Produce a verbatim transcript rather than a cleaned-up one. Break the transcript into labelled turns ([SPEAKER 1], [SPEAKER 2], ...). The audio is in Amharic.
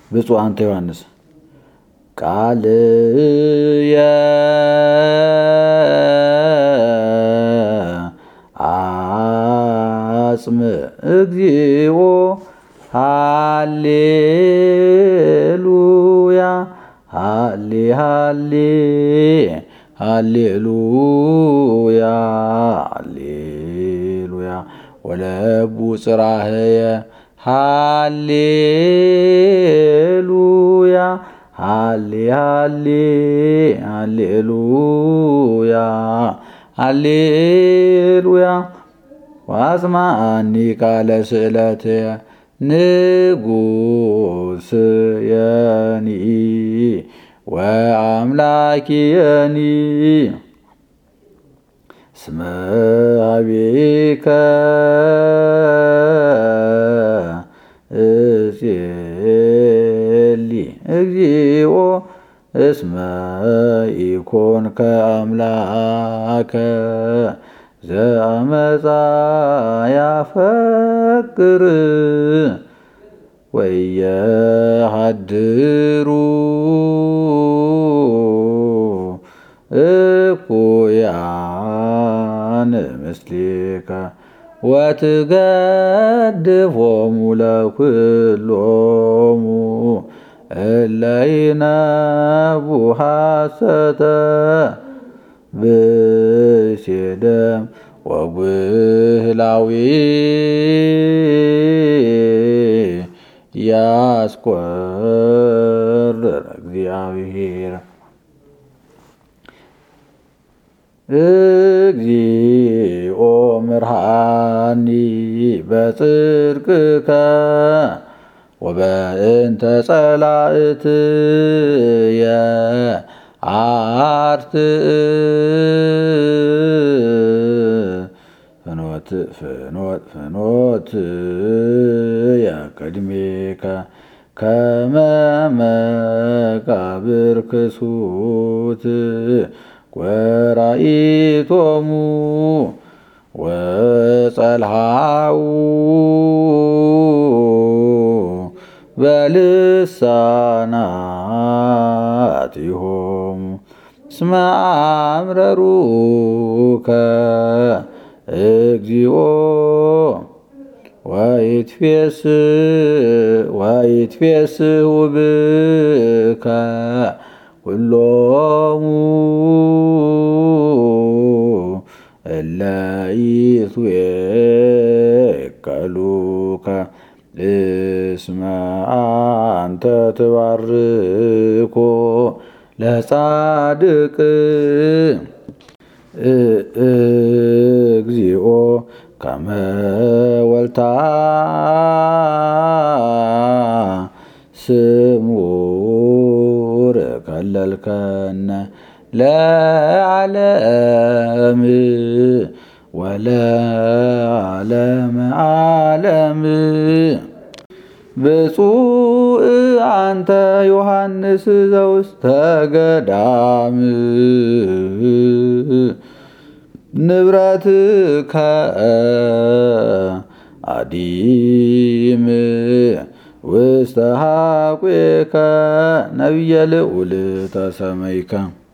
[SPEAKER 1] ብፁዕ አንተ ዮሐንስ ቃልየ አጽም እግዚኦ ሃሌሉያ ሃሌ ሃሌ ሃሌሉያ ሃሌሉያ ወለቡ ጽራህየ ሃሌሉያ ሃሌ ሃሌ ሃሌሉያ ሃሌሉያ ዋስማአኒ ቃለ ስእለትየ ንጉሥየኒ ወአምላኪየኒ እስመ ኀቤከ እጼሊ እግዚኦ እስመ ኢኮንከ አምላከ ዘአመፃ ያፈቅር ወየሃድሩ እኩያን ምስሌከ ወትገድፎሙ ለኩሎሙ እለ ይነቡ ሐሰተ ብእሴደም ወጉህላዊ ያስቆርር እግዚአብሔር እግዚኦ ምርሃኒ በጽድቅከ ወበእንተ ጸላእትየ አርትዕ ፍኖት ፍኖት ፍኖት የቅድሜከ ከመ መቃብር ክሱት ጐራኢቶሙ ወጸልሃው በልሳናቲሆሙ እስመ አምረሩከ እግዚኦ ወይትፌስሑ ብከ ኩሎሙ እለ ይትዌከሉከ እስመ አንተ ትባርኮ ለጻድቅ እግዚኦ ከመ ወልታ ስሙር ከለልከነ ለዓለም ወለዓለመ ዓለም ብፁዕ አንተ ዮሐንስ ዘውስተ ገዳም ንብረትከ አዲም ውስተ ሐቁከ ነቢየ ልዑል ተሰመይከ